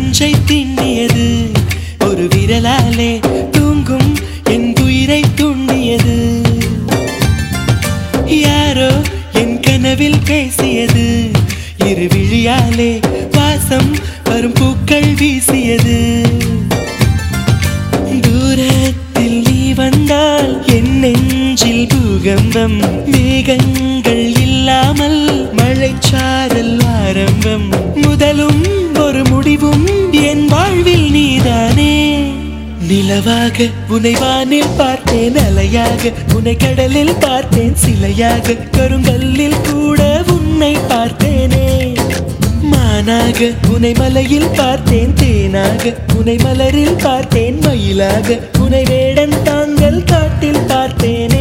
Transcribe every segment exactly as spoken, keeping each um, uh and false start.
நெஞ்சை திண்ணியது ஒரு விரலாலே தூங்கும் என் உயிரை துண்ணியது யாரோ என் கனவில் பேசியது இரு விழியாலே வாசம் வரும் பூக்கள் வீசியது தூரத்தில் நீ வந்தால் என் நெஞ்சில் பூகம்பம் மேகங்கள் இல்லாமல் மழைச்சாரல் ஆரம்பம் முதலும் ஒரு முடிவும் என் வாழ்வில் நீதானே நிலவாக உன்னை வானில் பார்த்தேன் அலையாக உன்னை கடலில் பார்த்தேன் சிலையாக கருங்கல்லில் கூட உன்னை பார்த்தேனே மானாக உன்னை மலையில் பார்த்தேன் தேனாக உன்னை மலரில் பார்த்தேன் மயிலாக உன்னை வேடன் தாங்கள் காட்டில் பார்த்தேனே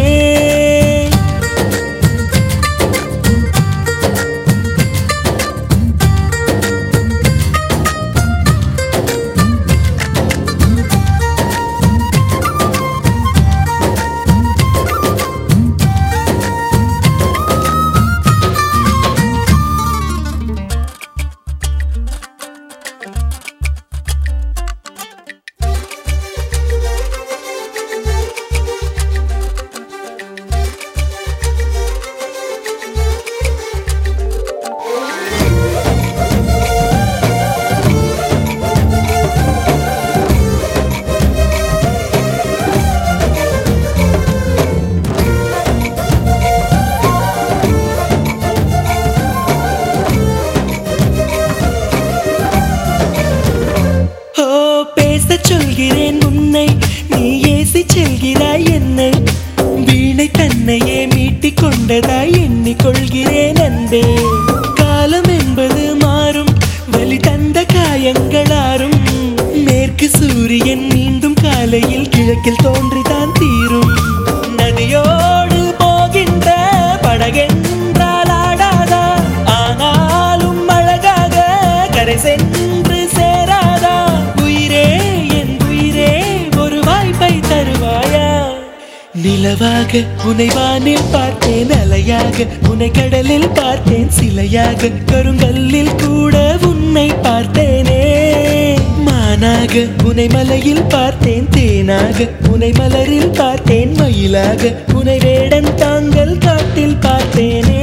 சொல்கிறேன் உன்னை நீ ஏசி செல்கிறாய் என்னை வீணை தன்னையே மீட்டிக் கொண்டதாய் எண்ணிக்கொள்கிறேன் அன்பே காலம் என்பது மாறும் வலி தந்த காயங்களாரும் மேற்கு சூரியன் மீண்டும் காலையில் கிழக்கில் தோன்றிதான் தீரும் நதியோடு போகின்ற படகென்றால் ஆடாதா ஆனாலும் அழகாக கரை சென்று சேராதா நிலவாக உன்னை வானில் பார்த்தேன் அலையாக உன்னை கடலில் பார்த்தேன் சிலையாக கருங்கல்லில் கூட உன்னை பார்த்தேனே மானாக உன்னை மலையில் பார்த்தேன் தேனாக உன்னை மலரில் பார்த்தேன் மயிலாக உன்னை வேடன் தாங்கள் காட்டில் பார்த்தேனே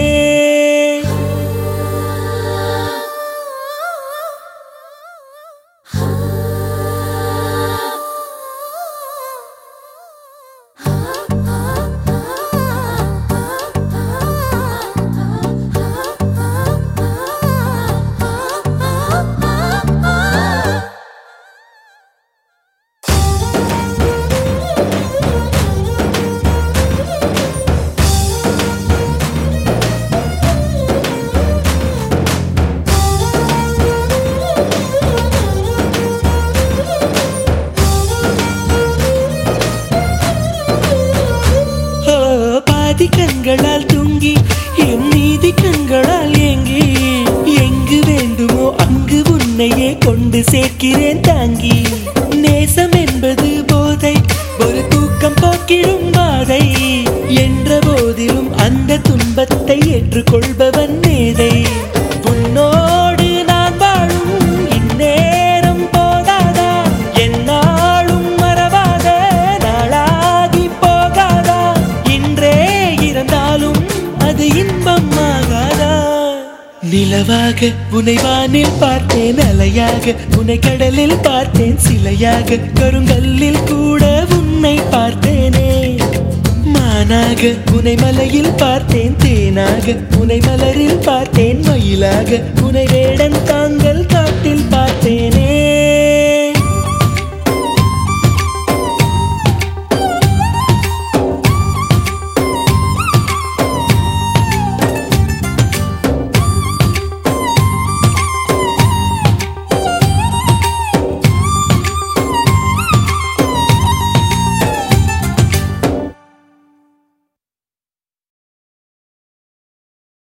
கண்களால் தூங்கி என் நீதி கண்களால் ஏங்கி எங்கு வேண்டுமோ அங்கு உன்னையே கொண்டு சேர்க்கிறேன் தாங்கி நேசம் என்பது போதை ஒரு தூக்கம் போக்கிடும் பாதை என்ற போதிலும் அந்த துன்பத்தை ஏற்றுக்கொள்பவன் மேதை உன்னோடு நான் வாழும் இந்நேரம் போதாதா என்னாலும் மறவாத நாளாகி போகாதா இன்றே இருந்தாலும் அது இன்பம் ஆகாதா நிலவாக உன்னை வானில் பார்த்தேன் அலையாக உன்னை கடலில் பார்த்தேன் சிலையாக கருங்கல்லில் கூட உன்னை பார்த்தேனே மானாக உன்னை மலையில் பார்த்தேன் தேனாக உன்னை மலரில் பார்த்தேன் மயிலாக உன்னை வேடன் தாங்கள்